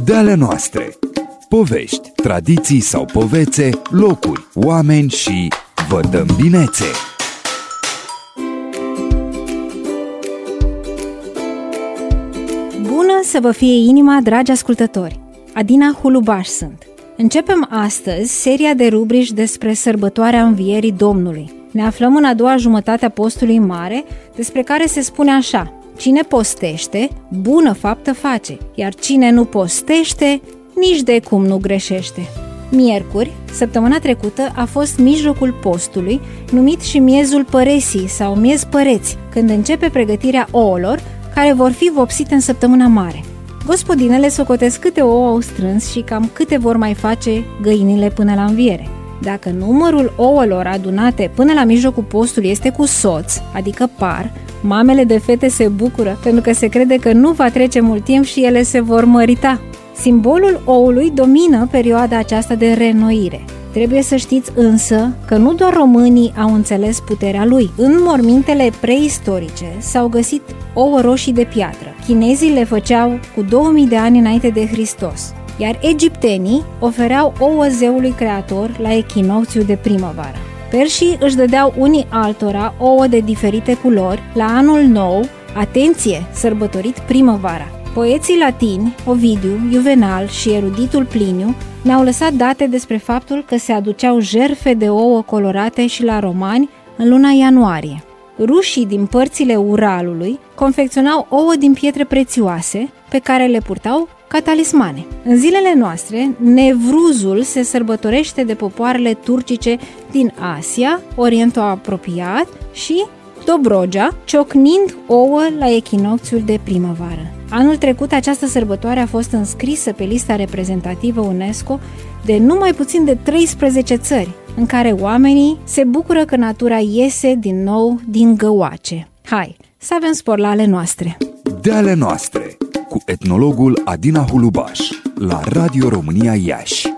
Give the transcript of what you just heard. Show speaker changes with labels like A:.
A: De ale noastre. Povești, tradiții sau povețe, locuri, oameni și vă dăm binețe.
B: Bună să vă fie inima, dragi ascultători! Adina Hulubaș sunt. Începem astăzi seria de rubrici despre sărbătoarea Învierii Domnului. Ne aflăm în a doua jumătate a postului mare, despre care se spune așa: cine postește, bună faptă face, iar cine nu postește, nici de cum nu greșește. Miercuri, săptămâna trecută, a fost mijlocul postului, numit și miezul păresii sau miez păreți, când începe pregătirea ouălor, care vor fi vopsite în săptămâna mare. Gospodinele socotesc câte ouă au strâns și cam câte vor mai face găinile până la înviere. Dacă numărul ouălor adunate până la mijlocul postului este cu soț, adică par, mamele de fete se bucură pentru că se crede că nu va trece mult timp și ele se vor mărita. Simbolul oului domină perioada aceasta de reînnoire. Trebuie să știți însă că nu doar românii au înțeles puterea lui. În mormintele preistorice s-au găsit ouă roșii de piatră. Chinezii le făceau cu 2000 de ani înainte de Hristos, iar egiptenii ofereau ouă zeului creator la echinocțiu de primăvară. Perșii își dădeau unii altora ouă de diferite culori la anul nou, atenție, sărbătorit primăvara. Poeții latini, Ovidiu, Juvenal și eruditul Pliniu, ne-au lăsat date despre faptul că se aduceau jertfe de ouă colorate și la romani în luna ianuarie. Rușii din părțile Uralului confecționau ouă din pietre prețioase pe care le purtau ca talismane. În zilele noastre, Nevruzul se sărbătorește de popoarele turcice din Asia, Orientul apropiat și Dobrogea, ciocnind ouă la echinocțiul de primăvară. Anul trecut, această sărbătoare a fost înscrisă pe lista reprezentativă UNESCO de numai puțin de 13 țări, în care oamenii se bucură că natura iese din nou din găoace. Hai, să avem spor la ale noastre!
A: De ale noastre, cu etnologul Adina Hulubaș, la Radio România Iași.